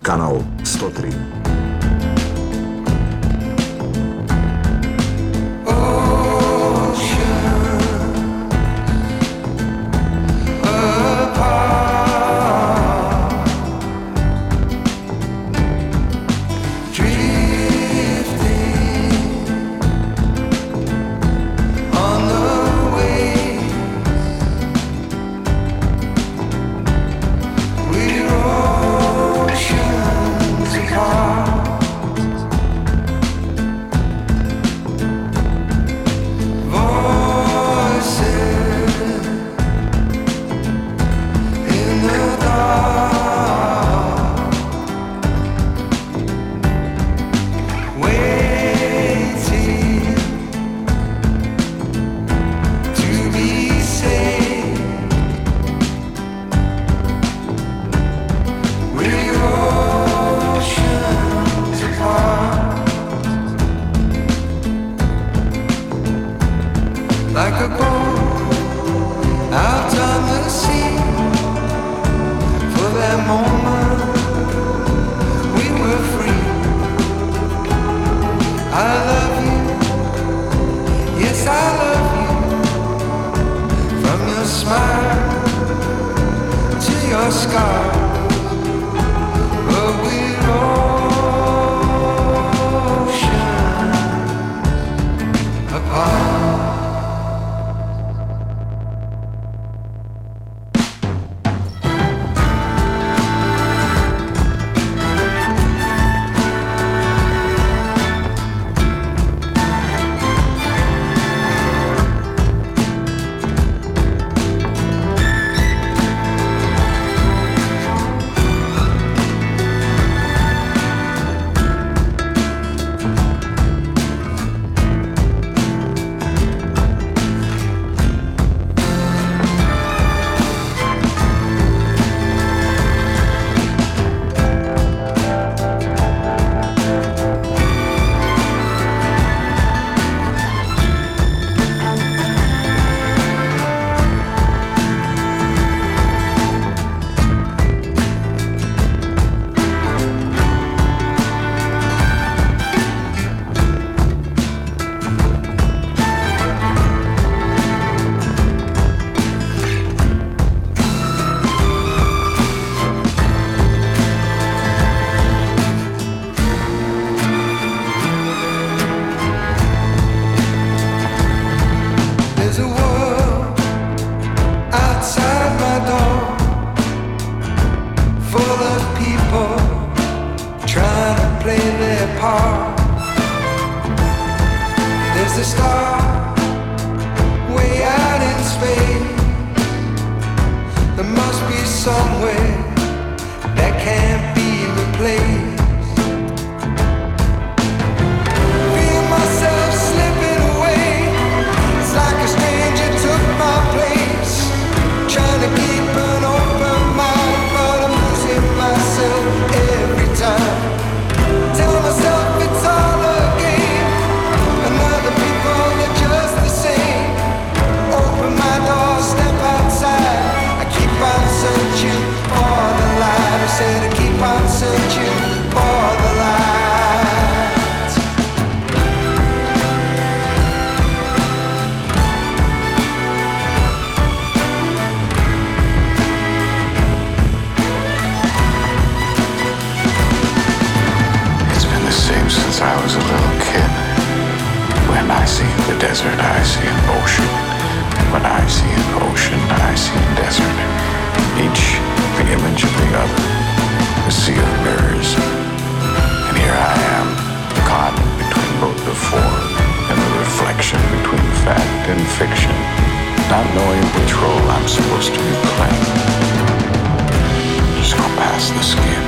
Kanál 103. I was a little kid. When I see the desert, I see an ocean. When I see an ocean, I see a desert. Each the image of the other, a sea of mirrors. And here I am, caught between both the form and the reflection, between fact and fiction, not knowing which role I'm supposed to be playing. Just go past the skin.